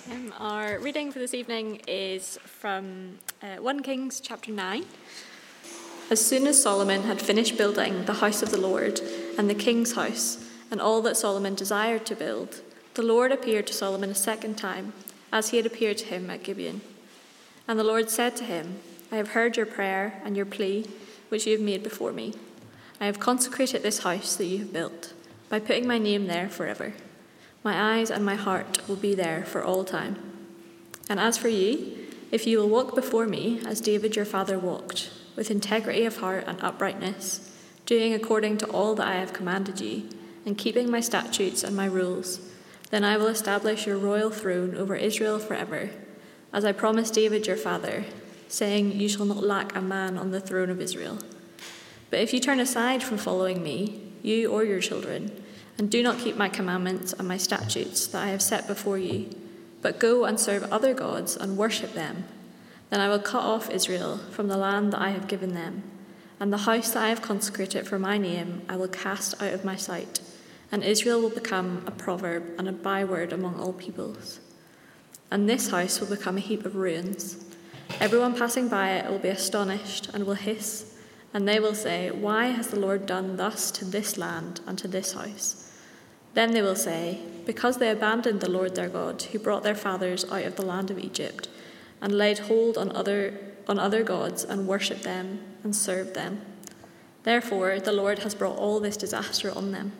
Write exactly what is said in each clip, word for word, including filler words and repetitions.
Um, our reading for this evening is from uh, First Kings chapter nine. As soon as Solomon had finished building the house of the Lord and the king's house and all that Solomon desired to build, the Lord appeared to Solomon a second time, as he had appeared to him at Gibeon. And the Lord said to him, I have heard your prayer and your plea, which you have made before me. I have consecrated this house that you have built, by putting my name there forever. My eyes and my heart will be there for all time. And as for you, if you will walk before me as David your father walked, with integrity of heart and uprightness, doing according to all that I have commanded you, and keeping my statutes and my rules, then I will establish your royal throne over Israel forever, as I promised David your father, saying, you shall not lack a man on the throne of Israel. But if you turn aside from following me, you or your children, and do not keep my commandments and my statutes that I have set before you, but go and serve other gods and worship them, then I will cut off Israel from the land that I have given them, and the house that I have consecrated for my name I will cast out of my sight, and Israel will become a proverb and a byword among all peoples. And this house will become a heap of ruins. Everyone passing by it will be astonished and will hiss, and they will say, why has the Lord done thus to this land and to this house? Then they will say, because they abandoned the Lord their God, who brought their fathers out of the land of Egypt, and laid hold on other on other gods, and worshipped them, and served them. Therefore the Lord has brought all this disaster on them.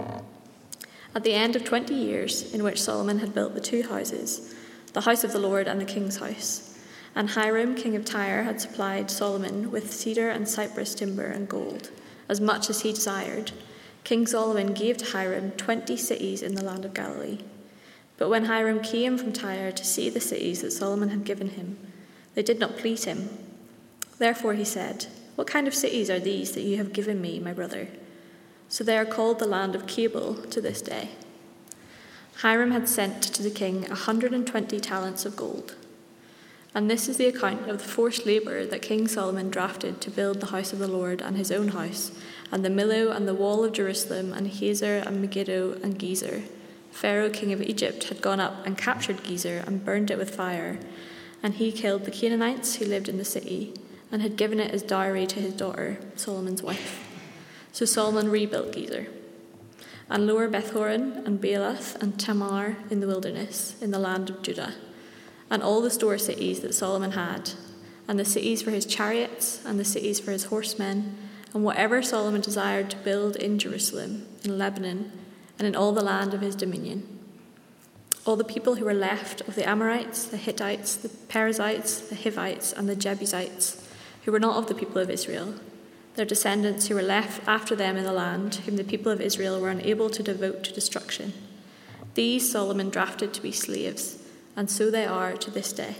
At the end of twenty years, in which Solomon had built the two houses, the house of the Lord and the king's house, and Hiram king of Tyre had supplied Solomon with cedar and cypress timber and gold, as much as he desired, King Solomon gave to Hiram twenty cities in the land of Galilee. But when Hiram came from Tyre to see the cities that Solomon had given him, they did not please him. Therefore he said, what kind of cities are these that you have given me, my brother? So they are called the land of Cabul to this day. Hiram had sent to the king a hundred and twenty talents of gold. And this is the account of the forced labour that King Solomon drafted to build the house of the Lord and his own house, and the Millo and the wall of Jerusalem, and Hazor and Megiddo and Gezer. Pharaoh king of Egypt had gone up and captured Gezer and burned it with fire, and he killed the Canaanites who lived in the city, and had given it as dowry to his daughter, Solomon's wife. So Solomon rebuilt Gezer, and Lower Bethhoron, and Baalath, and Tamar in the wilderness, in the land of Judah, and all the store cities that Solomon had, and the cities for his chariots, and the cities for his horsemen, and whatever Solomon desired to build in Jerusalem, in Lebanon, and in all the land of his dominion. All the people who were left of the Amorites, the Hittites, the Perizzites, the Hivites, and the Jebusites, who were not of the people of Israel, their descendants who were left after them in the land, whom the people of Israel were unable to devote to destruction. These Solomon drafted to be slaves, and so they are to this day.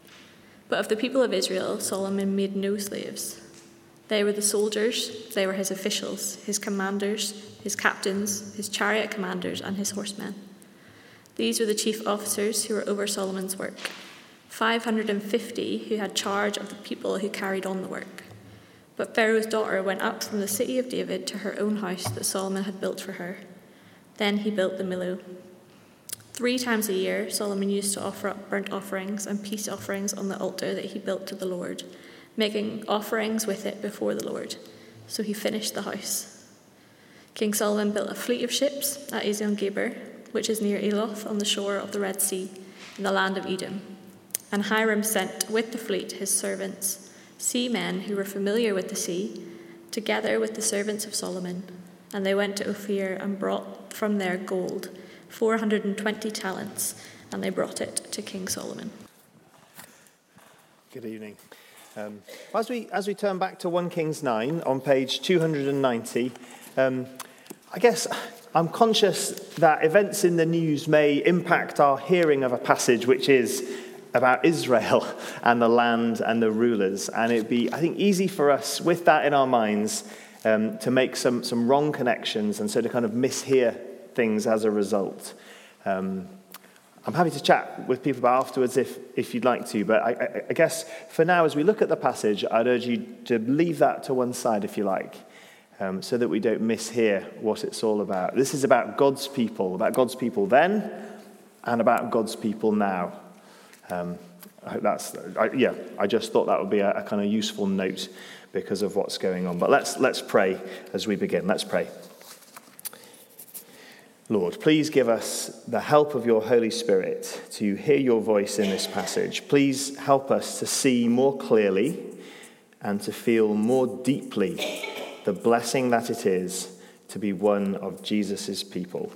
But of the people of Israel, Solomon made no slaves. They were the soldiers, they were his officials, his commanders, his captains, his chariot commanders, and his horsemen. These were the chief officers who were over Solomon's work, five hundred and fifty who had charge of the people who carried on the work. But Pharaoh's daughter went up from the city of David to her own house that Solomon had built for her. Then he built the Millo. Three times a year, Solomon used to offer up burnt offerings and peace offerings on the altar that he built to the Lord, making offerings with it before the Lord. So he finished the house. King Solomon built a fleet of ships at Ezion-Geber, which is near Eloth on the shore of the Red Sea, in the land of Edom. And Hiram sent with the fleet his servants, seamen who were familiar with the sea, together with the servants of Solomon. And they went to Ophir and brought from there gold, four hundred and twenty talents, and they brought it to King Solomon. Good evening. Um, as we as we turn back to First Kings nine on page two hundred ninety, um, I guess I'm conscious that events in the news may impact our hearing of a passage which is about Israel and the land and the rulers, and it'd be, I think, easy for us with that in our minds um, to make some some wrong connections, and so to kind of mishear things as a result. Um, I'm happy to chat with people about afterwards if, if you'd like to, but I, I, I guess for now, as we look at the passage, I'd urge you to leave that to one side if you like, um, so that we don't mishear what it's all about. This is about God's people, about God's people then, and about God's people now. Um, I hope that's, I, yeah, I just thought that would be a, a kind of useful note because of what's going on. But let's let's pray as we begin. Let's pray. Lord, please give us the help of your Holy Spirit to hear your voice in this passage. Please help us to see more clearly and to feel more deeply the blessing that it is to be one of Jesus' people.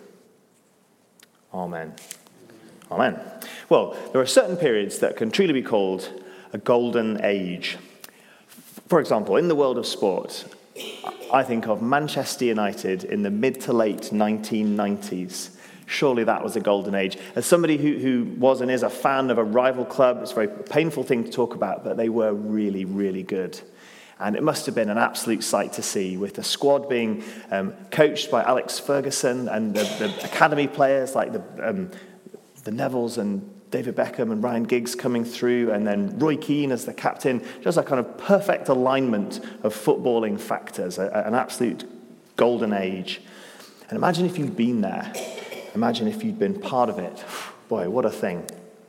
Amen. Amen. Well, there are certain periods that can truly be called a golden age. For example, in the world of sport, I think of Manchester United in the mid to late nineteen nineties. Surely that was a golden age. As somebody who, who was and is a fan of a rival club, it's a very painful thing to talk about, but they were really, really good. And it must have been an absolute sight to see, with the squad being um, coached by Alex Ferguson and the, the academy players like the, um, the Nevilles and David Beckham and Ryan Giggs coming through, and then Roy Keane as the captain. Just a kind of perfect alignment of footballing factors, a, an absolute golden age. And imagine if you'd been there. Imagine if you'd been part of it. Boy, what a thing.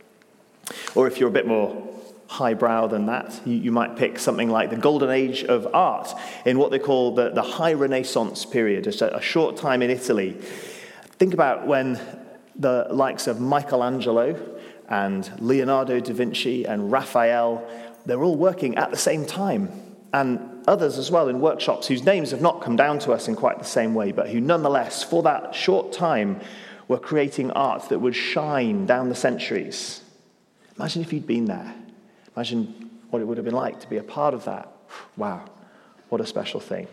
Or if you're a bit more highbrow than that, you, you might pick something like the golden age of art in what they call the, the High Renaissance period, just a, a short time in Italy. Think about when the likes of Michelangelo and Leonardo da Vinci and Raphael, they're all working at the same time. And others as well in workshops whose names have not come down to us in quite the same way, but who nonetheless, for that short time, were creating art that would shine down the centuries. Imagine if you'd been there. Imagine what it would have been like to be a part of that. Wow, what a special thing.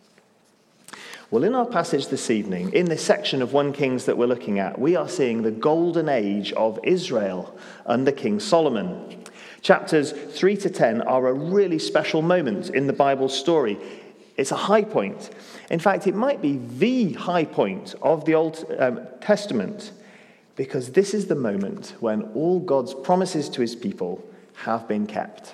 Well, in our passage this evening, in this section of First Kings that we're looking at, we are seeing the golden age of Israel under King Solomon. Chapters three to ten are a really special moment in the Bible's story. It's a high point. In fact, it might be the high point of the Old um, Testament, because this is the moment when all God's promises to his people have been kept.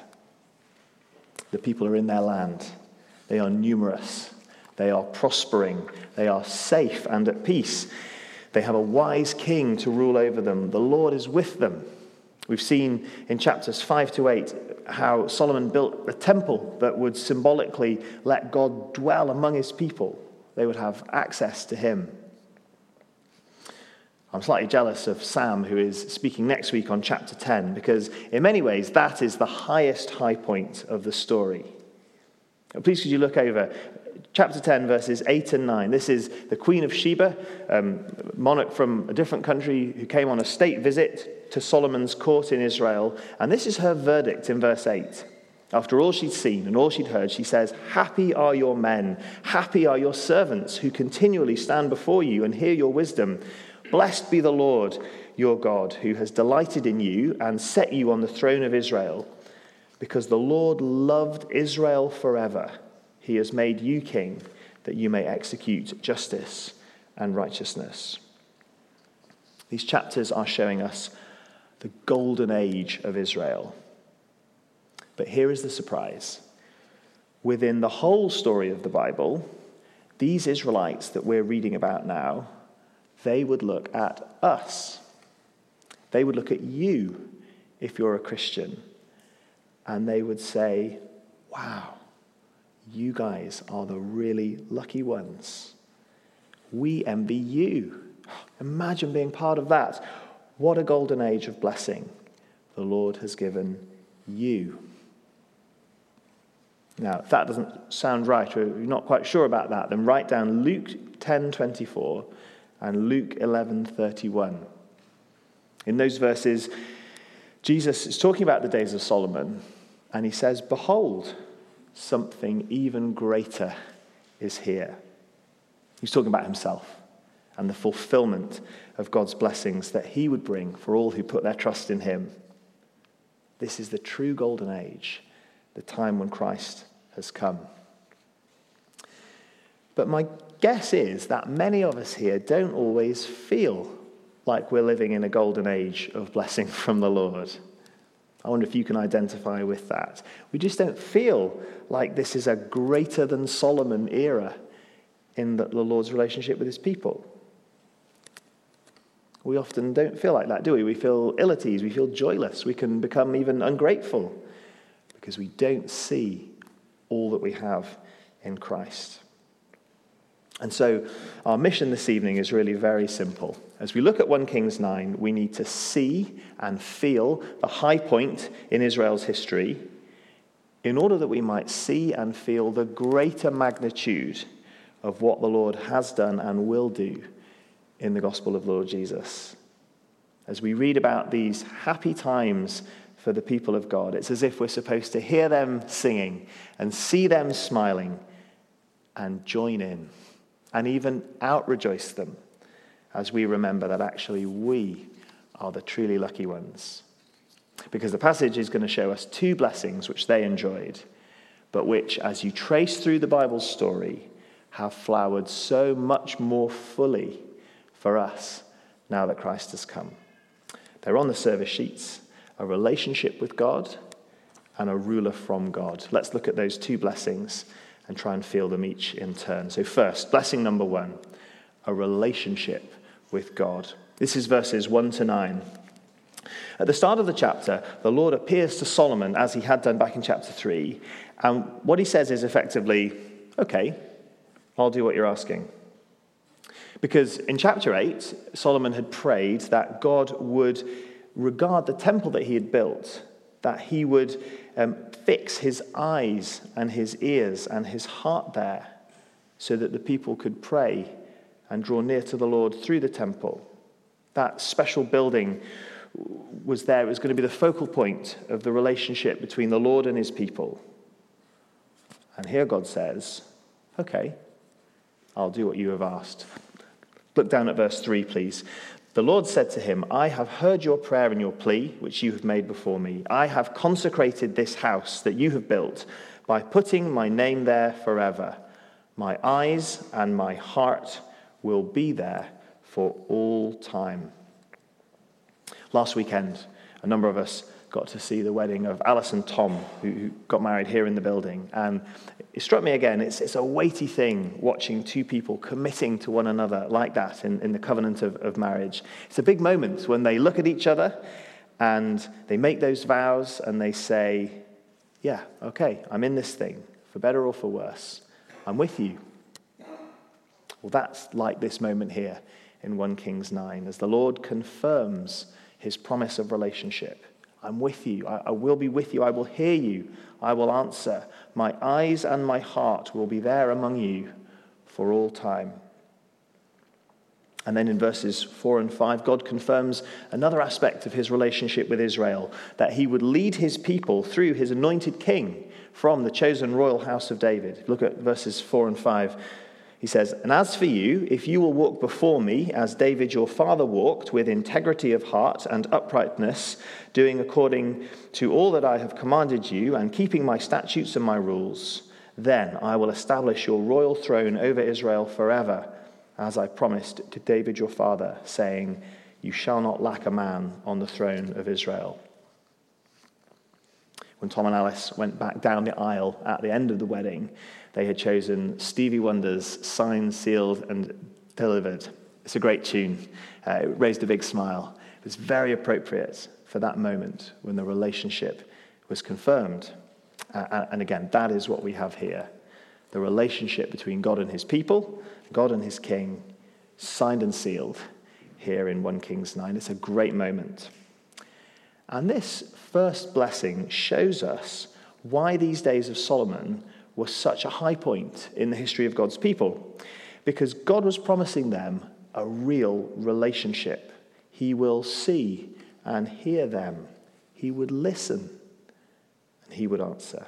The people are in their land. They are numerous. They are prospering. They are safe and at peace. They have a wise king to rule over them. The Lord is with them. We've seen in chapters five to eight how Solomon built a temple that would symbolically let God dwell among his people. They would have access to him. I'm slightly jealous of Sam, who is speaking next week on chapter ten, because in many ways that is the highest high point of the story. Please could you look over chapter ten, verses eight and nine. This is the Queen of Sheba, um, monarch from a different country who came on a state visit to Solomon's court in Israel. And this is her verdict in verse eight. After all she'd seen and all she'd heard, she says, "Happy are your men, happy are your servants who continually stand before you and hear your wisdom. Blessed be the Lord your God, who has delighted in you and set you on the throne of Israel. Because the Lord loved Israel forever, he has made you king, that you may execute justice and righteousness." These chapters are showing us the golden age of Israel. But here is the surprise. Within the whole story of the Bible, these Israelites that we're reading about now, they would look at us. They would look at you if you're a Christian. And they would say, wow, you guys are the really lucky ones. We envy you. Imagine being part of that. What a golden age of blessing the Lord has given you. Now, if that doesn't sound right, or you're not quite sure about that, then write down Luke ten twenty-four and Luke eleven thirty-one. In those verses, Jesus is talking about the days of Solomon, and he says, "Behold, something even greater is here." He's talking about himself and the fulfillment of God's blessings that he would bring for all who put their trust in him. This is the true golden age, the time when Christ has come. But my guess is that many of us here don't always feel like we're living in a golden age of blessing from the Lord. I wonder if you can identify with that. We just don't feel like this is a greater than Solomon era in the Lord's relationship with his people. We often don't feel like that, do we? We feel ill at ease, we feel joyless, we can become even ungrateful because we don't see all that we have in Christ. And so our mission this evening is really very simple. As we look at First Kings nine, we need to see and feel the high point in Israel's history in order that we might see and feel the greater magnitude of what the Lord has done and will do in the gospel of Lord Jesus. As we read about these happy times for the people of God, it's as if we're supposed to hear them singing and see them smiling and join in and even out-rejoice them as we remember that actually we are the truly lucky ones. Because the passage is going to show us two blessings which they enjoyed, but which, as you trace through the Bible's story, have flowered so much more fully for us now that Christ has come. They're on the service sheets, a relationship with God and a ruler from God. Let's look at those two blessings and try and feel them each in turn. So first, blessing number one, a relationship with God. This is verses one to nine. At the start of the chapter, the Lord appears to Solomon as he had done back in chapter three. And what he says is effectively, okay, I'll do what you're asking. Because in chapter eight, Solomon had prayed that God would regard the temple that he had built, that he would um, fix his eyes and his ears and his heart there so that the people could pray and draw near to the Lord through the temple. That special building was there. It was going to be the focal point of the relationship between the Lord and his people. And here God says, okay, I'll do what you have asked. Look down at verse three, please. The Lord said to him, I have heard your prayer and your plea, which you have made before me. I have consecrated this house that you have built by putting my name there forever. My eyes and my heart will be there for all time. Last weekend, a number of us got to see the wedding of Alice and Tom, who got married here in the building. And it struck me again, it's, it's a weighty thing watching two people committing to one another like that in, in the covenant of, of marriage. It's a big moment when they look at each other and they make those vows and they say, yeah, okay, I'm in this thing, for better or for worse. I'm with you. Well, that's like this moment here in First Kings nine, as the Lord confirms his promise of relationship. I'm with you. I, I will be with you. I will hear you. I will answer. My eyes and my heart will be there among you for all time. And then in verses four and five, God confirms another aspect of his relationship with Israel, that he would lead his people through his anointed king from the chosen royal house of David. Look at verses four and five. He says, and as for you, if you will walk before me as David your father walked, with integrity of heart and uprightness, doing according to all that I have commanded you and keeping my statutes and my rules, then I will establish your royal throne over Israel forever, as I promised to David your father, saying, you shall not lack a man on the throne of Israel. When Tom and Alice went back down the aisle at the end of the wedding, they had chosen Stevie Wonder's Signed, Sealed, and Delivered. It's a great tune. Uh, it raised a big smile. It was very appropriate for that moment when the relationship was confirmed. Uh, and again, that is what we have here. The relationship between God and his people, God and his king, signed and sealed here in First Kings nine. It's a great moment. And this first blessing shows us why these days of Solomon were such a high point in the history of God's people. Because God was promising them a real relationship. He will see and hear them. He would listen and he would answer.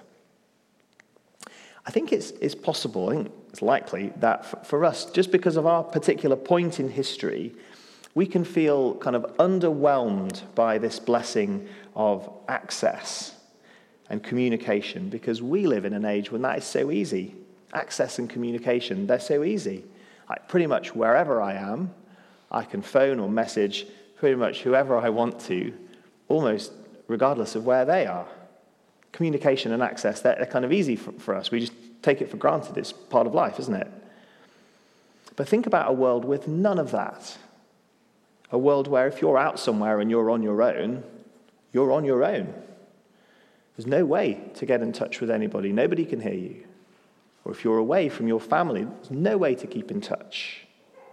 I think it's, it's possible, I think it's likely, that for, for us, just because of our particular point in history, we can feel kind of underwhelmed by this blessing of access and communication, because we live in an age when that is so easy. Access and communication, they're so easy. Like pretty much wherever I am, I can phone or message pretty much whoever I want to, almost regardless of where they are. Communication and access, they're, they're kind of easy for, for us. We just take it for granted. It's part of life, isn't it? But think about a world with none of that. A world where if you're out somewhere and you're on your own, you're on your own. There's no way to get in touch with anybody. Nobody can hear you. Or if you're away from your family, there's no way to keep in touch.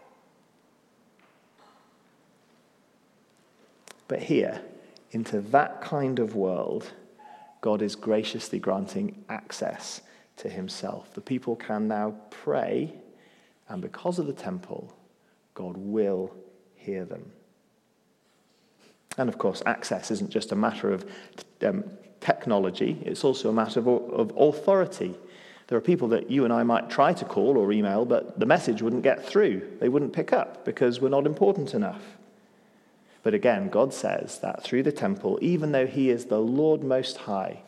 But here, into that kind of world, God is graciously granting access to himself. The people can now pray, and because of the temple, God will hear them. And of course, access isn't just a matter of um, technology, it's also a matter of, of authority. There are people that you and I might try to call or email, but the message wouldn't get through. They wouldn't pick up because we're not important enough. But again, God says that through the temple, even though he is the Lord Most High,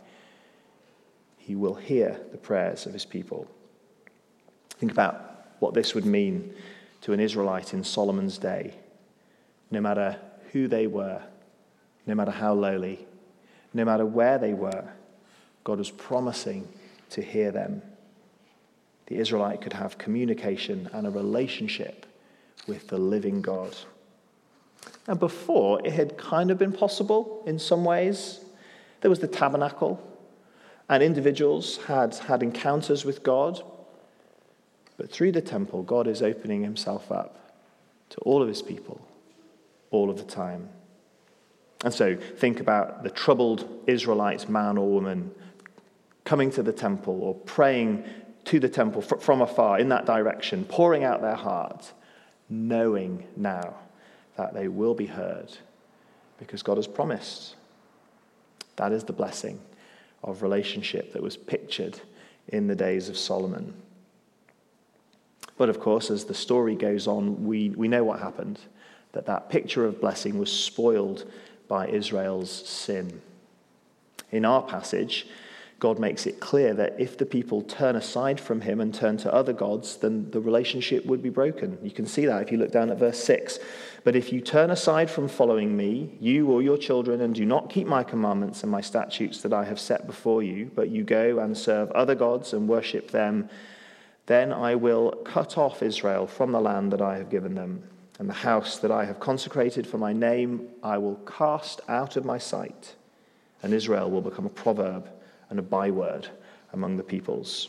he will hear the prayers of his people. Think about what this would mean to an Israelite in Solomon's day. No matter who they were, no matter how lowly, no matter where they were, God was promising to hear them. The Israelite could have communication and a relationship with the living God. And before, it had kind of been possible in some ways. There was the tabernacle, and individuals had had encounters with God. But through the temple, God is opening himself up to all of his people, all of the time. And so think about the troubled Israelite man or woman coming to the temple or praying to the temple from afar in that direction, pouring out their heart, knowing now that they will be heard because God has promised. That is the blessing of relationship that was pictured in the days of Solomon. But of course, as the story goes on, we, we know what happened, that that picture of blessing was spoiled by Israel's sin. In our passage, God makes it clear that if the people turn aside from him and turn to other gods, then the relationship would be broken. You can see that if you look down at verse six. But if you turn aside from following me, you or your children, and do not keep my commandments and my statutes that I have set before you, but you go and serve other gods and worship them, then I will cut off Israel from the land that I have given them, and the house that I have consecrated for my name I will cast out of my sight, and Israel will become a proverb and a byword among the peoples.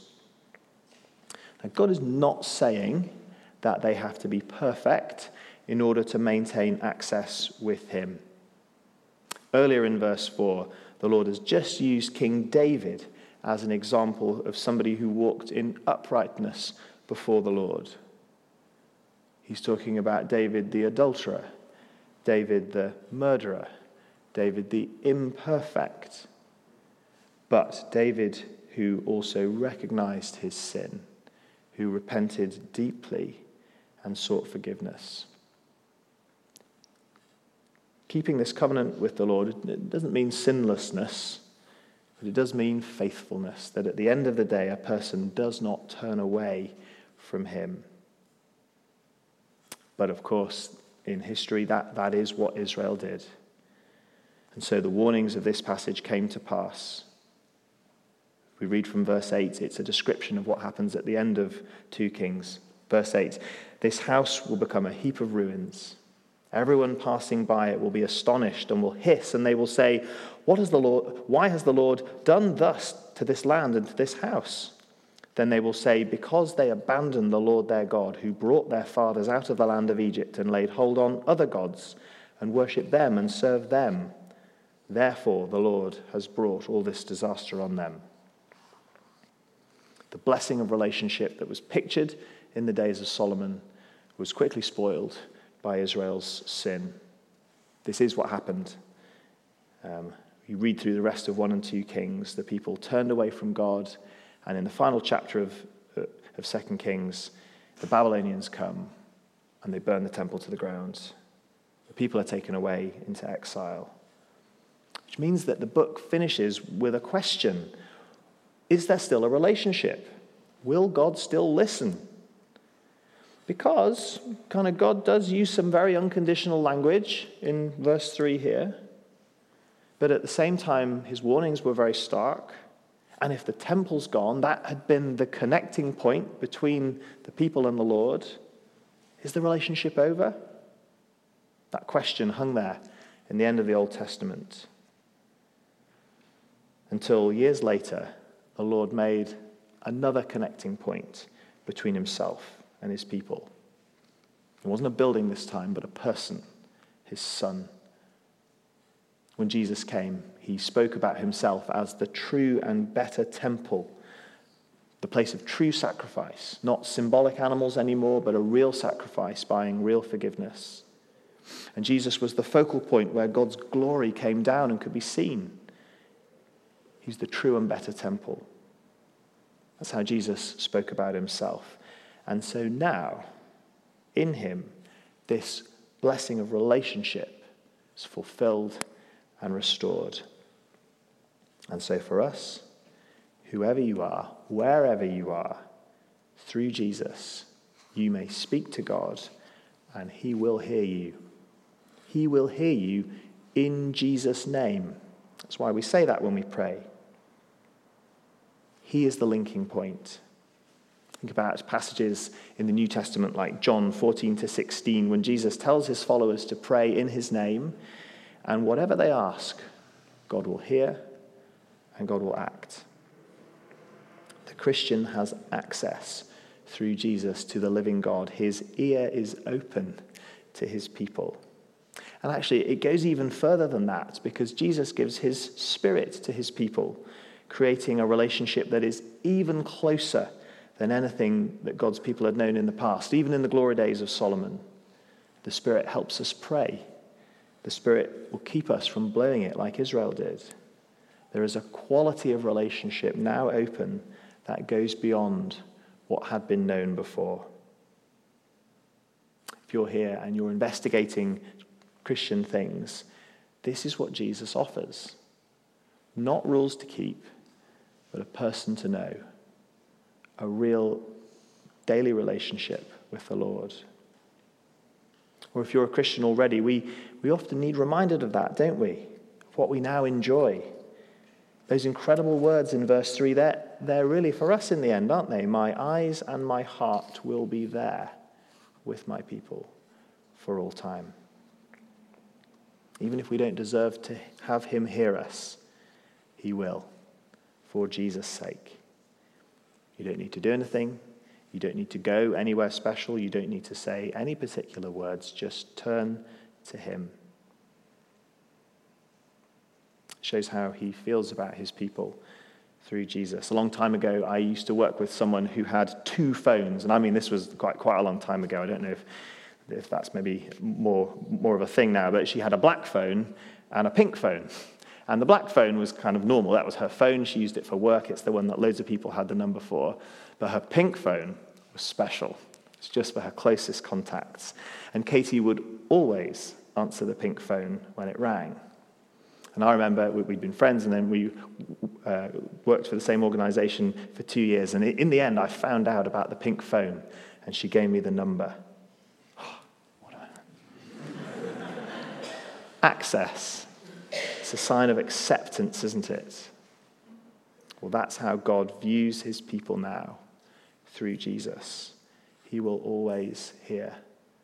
Now, God is not saying that they have to be perfect in order to maintain access with him. Earlier in verse four, the Lord has just used King David as an example of somebody who walked in uprightness before the Lord. He's talking about David the adulterer, David the murderer, David the imperfect. But David, who also recognized his sin, who repented deeply and sought forgiveness. Keeping this covenant with the Lord, it doesn't mean sinlessness, but it does mean faithfulness, that at the end of the day, a person does not turn away from him. But of course, in history, that, that is what Israel did. And so the warnings of this passage came to pass. We read from verse eight, it's a description of what happens at the end of two Kings. Verse eight, this house will become a heap of ruins. Everyone passing by it will be astonished and will hiss, and they will say, "What has the Lord, why has the Lord done thus to this land and to this house?" Then they will say, "Because they abandoned the Lord their God, who brought their fathers out of the land of Egypt and laid hold on other gods and worshipped them and served them. Therefore the Lord has brought all this disaster on them." The blessing of relationship that was pictured in the days of Solomon was quickly spoiled by Israel's sin. This is what happened. Um, you read through the rest of one and two Kings, the people turned away from God, and in the final chapter of, uh, of Second Kings, the Babylonians come and they burn the temple to the ground. The people are taken away into exile, which means that the book finishes with a question. Is there still a relationship? Will God still listen? Because kind of God does use some very unconditional language in verse three here. But at the same time, his warnings were very stark. And if the temple's gone, that had been the connecting point between the people and the Lord. Is the relationship over? That question hung there in the end of the Old Testament. Until years later, the Lord made another connecting point between himself and his people. It wasn't a building this time, but a person, his son. When Jesus came, he spoke about himself as the true and better temple, the place of true sacrifice, not symbolic animals anymore, but a real sacrifice buying real forgiveness. And Jesus was the focal point where God's glory came down and could be seen. He's the true and better temple. That's how Jesus spoke about himself. And so now, in him, this blessing of relationship is fulfilled and restored. And so for us, whoever you are, wherever you are, through Jesus, you may speak to God and he will hear you. He will hear you in Jesus' name. That's why we say that when we pray. He is the linking point. Think about passages in the New Testament like John fourteen to sixteen, when Jesus tells his followers to pray in his name, and whatever they ask, God will hear and God will act. The Christian has access through Jesus to the living God. His ear is open to his people. And actually, it goes even further than that, because Jesus gives his Spirit to his people, creating a relationship that is even closer than anything that God's people had known in the past. Even in the glory days of Solomon, the Spirit helps us pray. The Spirit will keep us from blowing it like Israel did. There is a quality of relationship now open that goes beyond what had been known before. If you're here and you're investigating Christian things, this is what Jesus offers. Not rules to keep, but a person to know. A real daily relationship with the Lord. Or if you're a Christian already, we, we often need reminded of that, don't we? Of what we now enjoy. Those incredible words in verse three, they're, they're really for us in the end, aren't they? My eyes and my heart will be there with my people for all time. Even if we don't deserve to have him hear us, he will, for Jesus' sake. You don't need to do anything. You don't need to go anywhere special. You don't need to say any particular words. Just turn to him. It shows how he feels about his people through Jesus. A long time ago, I used to work with someone who had two phones. And I mean, this was quite quite a long time ago. I don't know if, if that's maybe more, more of a thing now. But she had a black phone and a pink phone. And the black phone was kind of normal. That was her phone. She used it for work. It's the one that loads of people had the number for. But her pink phone was special. It's just for her closest contacts. And Katie would always answer the pink phone when it rang. And I remember we'd been friends, and then we uh, worked for the same organization for two years. And in the end, I found out about the pink phone, and she gave me the number. What a... Access. It's a sign of acceptance, isn't it? Well, that's how God views his people now, through Jesus. He will always hear.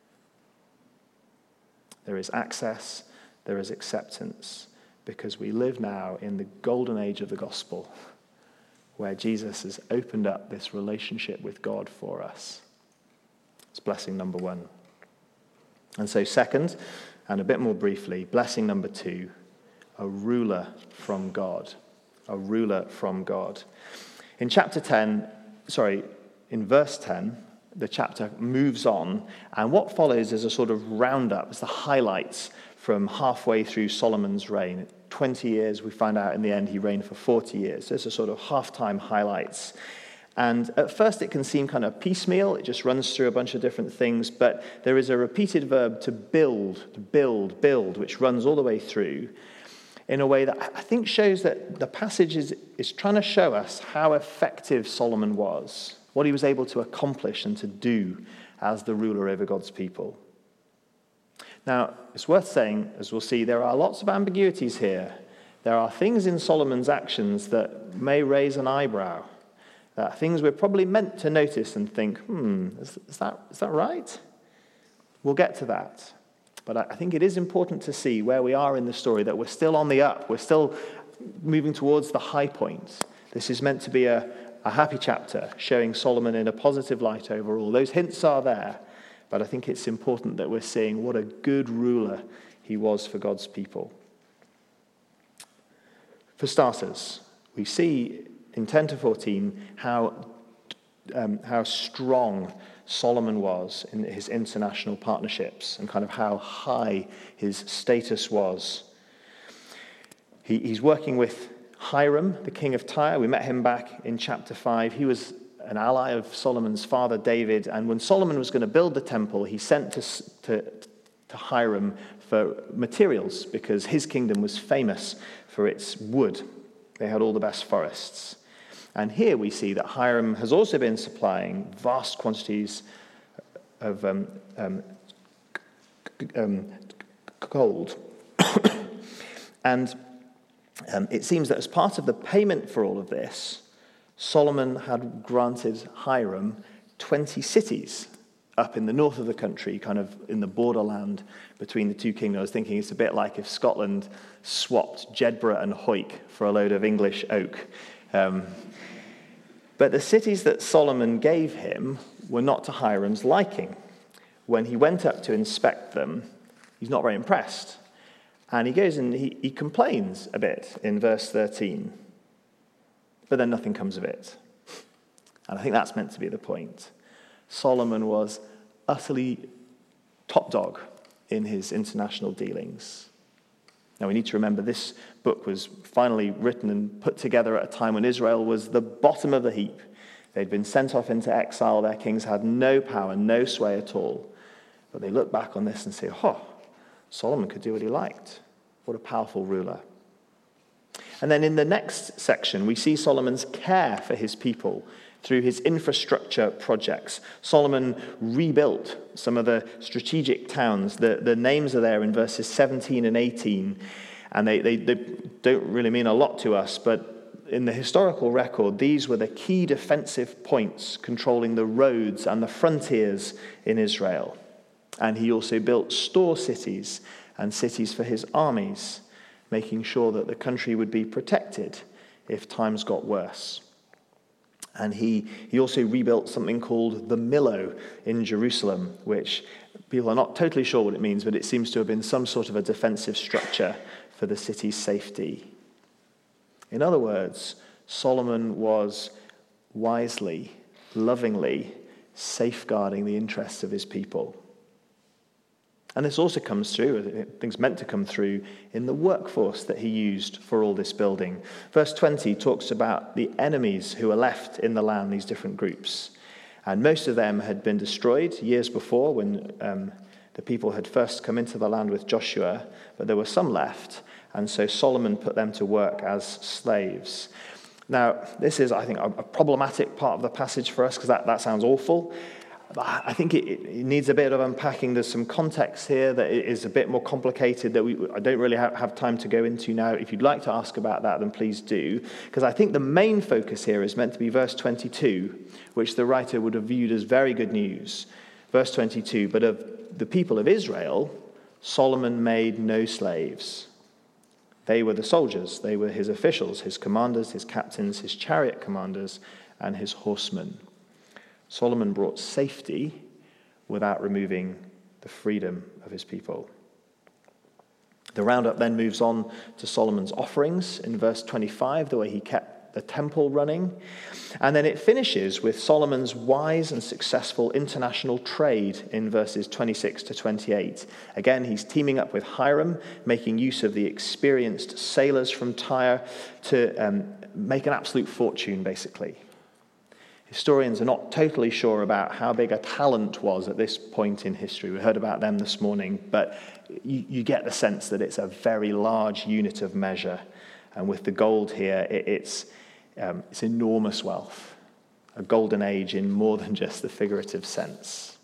There is access, there is acceptance, because we live now in the golden age of the gospel, where Jesus has opened up this relationship with God for us. It's blessing number one. And so second, and a bit more briefly, blessing number two, a ruler from God. A ruler from God. In chapter ten, sorry, in verse ten, the chapter moves on, and what follows is a sort of roundup. It's the highlights from halfway through Solomon's reign. twenty years, we find out in the end he reigned for forty years. So it's a sort of half-time highlights. And at first it can seem kind of piecemeal. It just runs through a bunch of different things, but there is a repeated verb to build, to build, build, which runs all the way through, in a way that I think shows that the passage is, is trying to show us how effective Solomon was, what he was able to accomplish and to do as the ruler over God's people. Now, it's worth saying, as we'll see, there are lots of ambiguities here. There are things in Solomon's actions that may raise an eyebrow, that are things we're probably meant to notice and think, hmm, is, is that, is that right? We'll get to that. But I think it is important to see where we are in the story, that we're still on the up. We're still moving towards the high point. This is meant to be a, a happy chapter, showing Solomon in a positive light overall. Those hints are there, but I think it's important that we're seeing what a good ruler he was for God's people. For starters, we see in ten to fourteen how, um, how strong Solomon was in his international partnerships and kind of how high his status was. He, he's working with Hiram, the king of Tyre. We met him back in chapter five. He was an ally of Solomon's father, David, and when Solomon was going to build the temple, he sent to, to, to Hiram for materials because his kingdom was famous for its wood. They had all the best forests. And here we see that Hiram has also been supplying vast quantities of um, um, um, gold. and um, it seems that as part of the payment for all of this, Solomon had granted Hiram twenty cities up in the north of the country, kind of in the borderland between the two kingdoms. I was thinking it's a bit like if Scotland swapped Jedburgh and Hawick for a load of English oak. Um, but the cities that Solomon gave him were not to Hiram's liking. When he went up to inspect them, he's not very impressed. And he goes and he, he complains a bit in verse thirteen. But then nothing comes of it. And I think that's meant to be the point. Solomon was utterly top dog in his international dealings. Now we need to remember this book was finally written and put together at a time when Israel was the bottom of the heap. They'd been sent off into exile. Their kings had no power, no sway at all. But they look back on this and say, oh, Solomon could do what he liked. What a powerful ruler. And then in the next section, we see Solomon's care for his people through his infrastructure projects. Solomon rebuilt some of the strategic towns. The, the names are there in verses seventeen and eighteen, and they, they, they don't really mean a lot to us, but in the historical record, these were the key defensive points controlling the roads and the frontiers in Israel. And he also built store cities and cities for his armies, making sure that the country would be protected if times got worse. And he, he also rebuilt something called the Millo in Jerusalem, which people are not totally sure what it means, but it seems to have been some sort of a defensive structure for the city's safety. In other words, Solomon was wisely, lovingly safeguarding the interests of his people. And this also comes through, I think it's meant to come through, in the workforce that he used for all this building. Verse twenty talks about the enemies who are left in the land, these different groups. And most of them had been destroyed years before when um, the people had first come into the land with Joshua, but there were some left. And so Solomon put them to work as slaves. Now, this is, I think, a problematic part of the passage for us because that, that sounds awful. But I think it, it needs a bit of unpacking. There's some context here that is a bit more complicated that we, I don't really have, have time to go into now. If you'd like to ask about that, then please do. Because I think the main focus here is meant to be verse twenty-two, which the writer would have viewed as very good news. Verse twenty-two, but of the people of Israel, Solomon made no slaves. They were the soldiers. They were his officials, his commanders, his captains, his chariot commanders, and his horsemen. Solomon brought safety without removing the freedom of his people. The roundup then moves on to Solomon's offerings in verse twenty-five, the way he kept the temple running. And then it finishes with Solomon's wise and successful international trade in verses twenty-six to twenty-eight. Again, he's teaming up with Hiram, making use of the experienced sailors from Tyre to um, make an absolute fortune, basically. Historians are not totally sure about how big a talent was at this point in history. We heard about them this morning, but you, you get the sense that it's a very large unit of measure. And with the gold here, it, it's, um, it's enormous wealth, a golden age in more than just the figurative sense.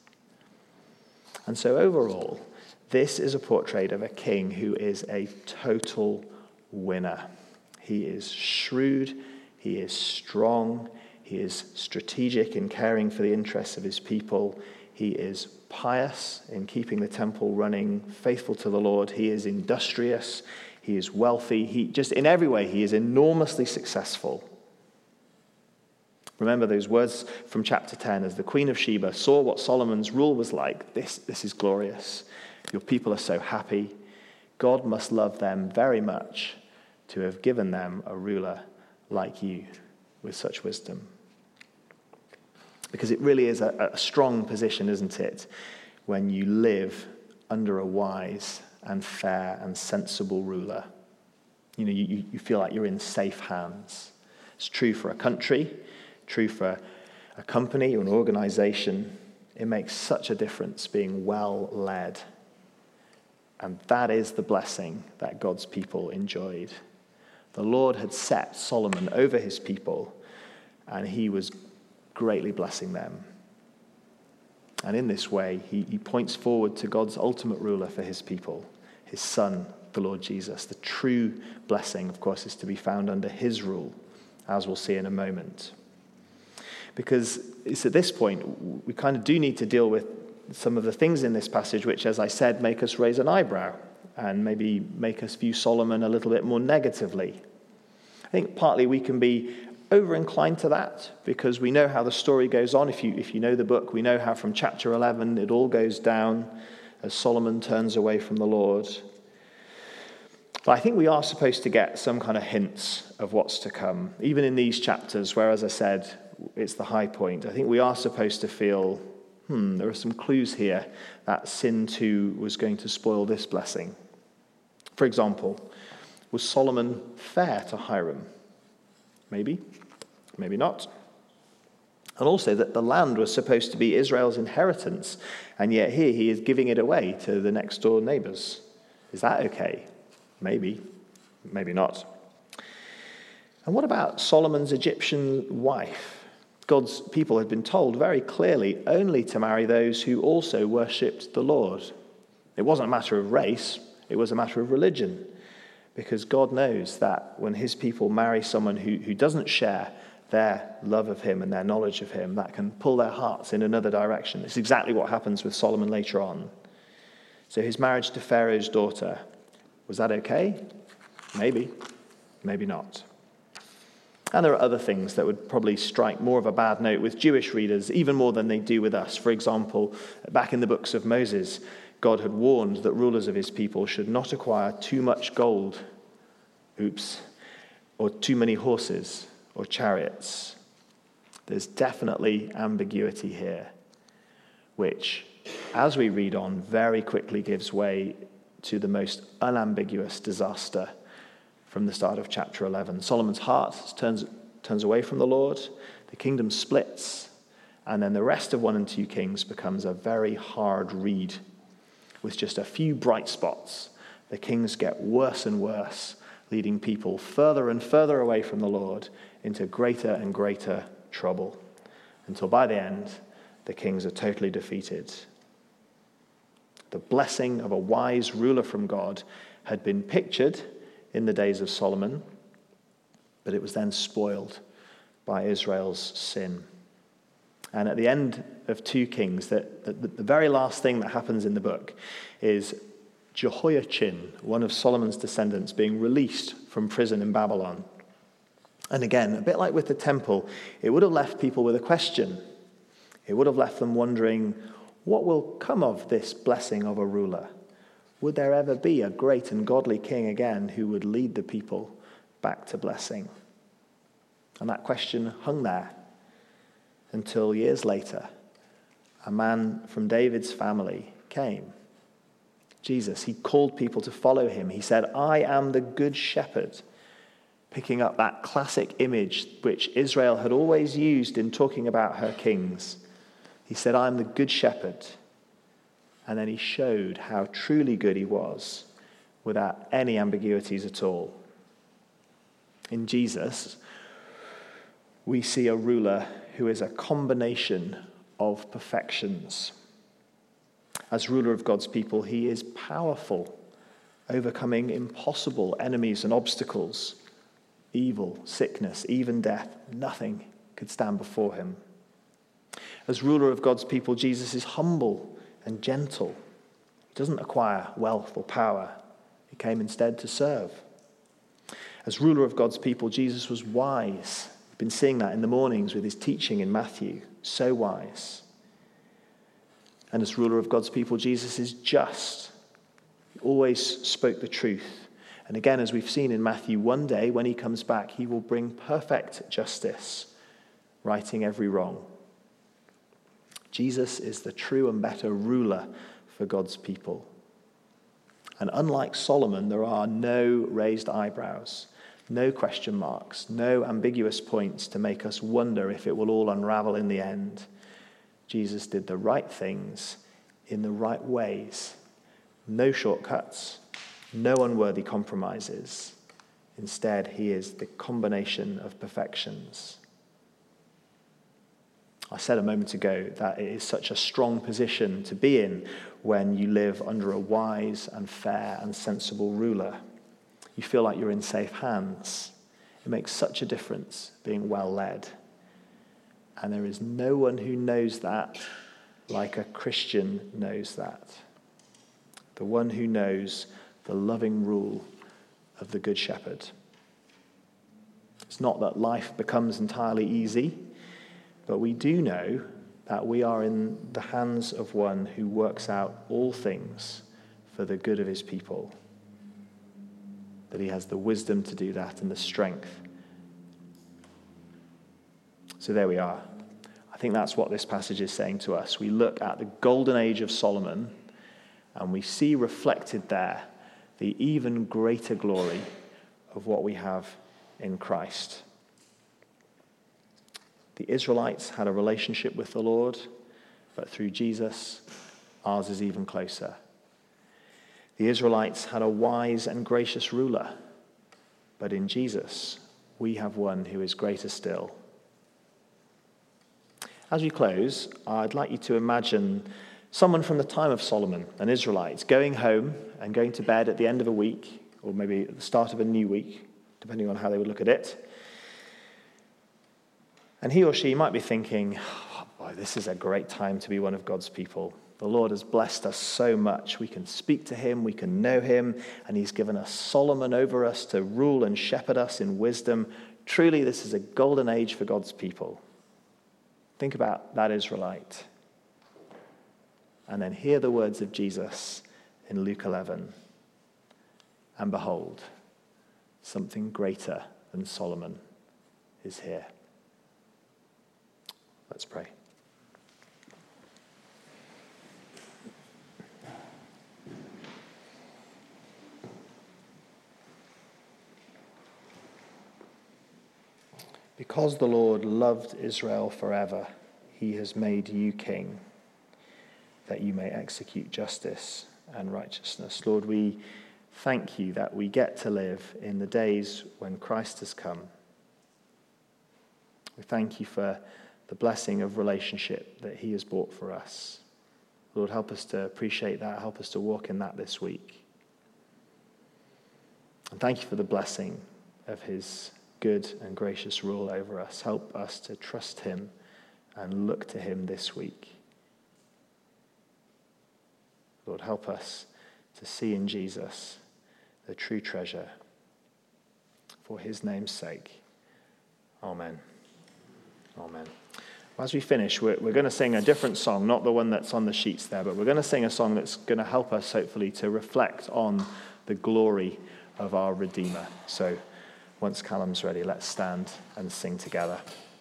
And so overall, this is a portrait of a king who is a total winner. He is shrewd, he is strong, he is strategic in caring for the interests of his people. He is pious in keeping the temple running, faithful to the Lord. He is industrious. He is wealthy. He just in every way, he is enormously successful. Remember those words from chapter ten, as the Queen of Sheba saw what Solomon's rule was like. This, this is glorious. Your people are so happy. God must love them very much to have given them a ruler like you with such wisdom. Because it really is a, a strong position, isn't it, when you live under a wise and fair and sensible ruler. You know, you, you feel like you're in safe hands. It's true for a country, true for a company or an organization. It makes such a difference being well led. And that is the blessing that God's people enjoyed. The Lord had set Solomon over his people, and he was greatly blessing them. And in this way, he, he points forward to God's ultimate ruler for his people, his son, the Lord Jesus. The true blessing, of course, is to be found under his rule, as we'll see in a moment. Because it's at this point, we kind of do need to deal with some of the things in this passage which, as I said, make us raise an eyebrow and maybe make us view Solomon a little bit more negatively. I think partly we can be over-inclined to that because we know how the story goes on. If you, if you know the book, we know how from chapter eleven it all goes down as Solomon turns away from the Lord. But I think we are supposed to get some kind of hints of what's to come, even in these chapters where, as I said, it's the high point. I think we are supposed to feel, hmm, there are some clues here that sin too was going to spoil this blessing. For example, was Solomon fair to Hiram? Maybe, maybe not. And also that the land was supposed to be Israel's inheritance, and yet here he is giving it away to the next door neighbors. Is that okay? Maybe, maybe not. And what about Solomon's Egyptian wife? God's people had been told very clearly only to marry those who also worshipped the Lord. It wasn't a matter of race, it was a matter of religion. Because God knows that when his people marry someone who, who doesn't share their love of him and their knowledge of him, that can pull their hearts in another direction. It's exactly what happens with Solomon later on. So his marriage to Pharaoh's daughter, was that okay? Maybe, maybe not. And there are other things that would probably strike more of a bad note with Jewish readers, even more than they do with us. For example, back in the books of Moses, God had warned that rulers of his people should not acquire too much gold, oops, or too many horses or chariots. There's definitely ambiguity here, which, as we read on, very quickly gives way to the most unambiguous disaster from the start of chapter eleven. Solomon's heart turns, turns away from the Lord, the kingdom splits, and then the rest of one and two Kings becomes a very hard read. With just a few bright spots, the kings get worse and worse, leading people further and further away from the Lord into greater and greater trouble, until by the end, the kings are totally defeated. The blessing of a wise ruler from God had been pictured in the days of Solomon, but it was then spoiled by Israel's sin. And at the end of two Kings, the, the, the very last thing that happens in the book is Jehoiachin, one of Solomon's descendants, being released from prison in Babylon. And again, a bit like with the temple, it would have left people with a question. It would have left them wondering, what will come of this blessing of a ruler? Would there ever be a great and godly king again who would lead the people back to blessing? And that question hung there until years later, a man from David's family came. Jesus, he called people to follow him. He said, I am the good shepherd, picking up that classic image which Israel had always used in talking about her kings. He said, I am the good shepherd. And then he showed how truly good he was without any ambiguities at all. In Jesus, we see a ruler who is a combination of perfections. As ruler of God's people, he is powerful, overcoming impossible enemies and obstacles. Evil, sickness, even death, nothing could stand before him. As ruler of God's people, Jesus is humble and gentle. He doesn't acquire wealth or power. He came instead to serve. As ruler of God's people, Jesus was wise. We've been seeing that in the mornings with his teaching in Matthew. So wise. And as ruler of God's people, Jesus is just. He always spoke the truth. And again, as we've seen in Matthew, one day when he comes back, he will bring perfect justice, righting every wrong. Jesus is the true and better ruler for God's people. And unlike Solomon, there are no raised eyebrows, no question marks, no ambiguous points to make us wonder if it will all unravel in the end. Jesus did the right things in the right ways. No shortcuts, no unworthy compromises. Instead, he is the combination of perfections. I said a moment ago that it is such a strong position to be in when you live under a wise and fair and sensible ruler. You feel like you're in safe hands. It makes such a difference being well led. And there is no one who knows that like a Christian knows that. The one who knows the loving rule of the Good Shepherd. It's not that life becomes entirely easy, but we do know that we are in the hands of one who works out all things for the good of his people. That he has the wisdom to do that and the strength. So there we are. I think that's what this passage is saying to us. We look at the golden age of Solomon and we see reflected there the even greater glory of what we have in Christ. The Israelites had a relationship with the Lord, but through Jesus, ours is even closer. The Israelites had a wise and gracious ruler, but in Jesus, we have one who is greater still. As we close, I'd like you to imagine someone from the time of Solomon, an Israelite, going home and going to bed at the end of a week, or maybe at the start of a new week, depending on how they would look at it. And he or she might be thinking, oh, boy, this is a great time to be one of God's people. The Lord has blessed us so much. We can speak to him, we can know him, and he's given us Solomon over us to rule and shepherd us in wisdom. Truly, this is a golden age for God's people. Think about that Israelite. And then hear the words of Jesus in Luke eleven. And behold, something greater than Solomon is here. Let's pray. Because the Lord loved Israel forever, he has made you king, that you may execute justice and righteousness. Lord, we thank you that we get to live in the days when Christ has come. We thank you for the blessing of relationship that he has bought for us. Lord, help us to appreciate that. Help us to walk in that this week. And thank you for the blessing of his good and gracious rule over us. Help us to trust him and look to him this week. Lord, help us to see in Jesus the true treasure. For his name's sake. Amen. Amen. As we finish, we're, we're going to sing a different song, not the one that's on the sheets there, but we're going to sing a song that's going to help us, hopefully, to reflect on the glory of our Redeemer. So once Callum's ready, let's stand and sing together.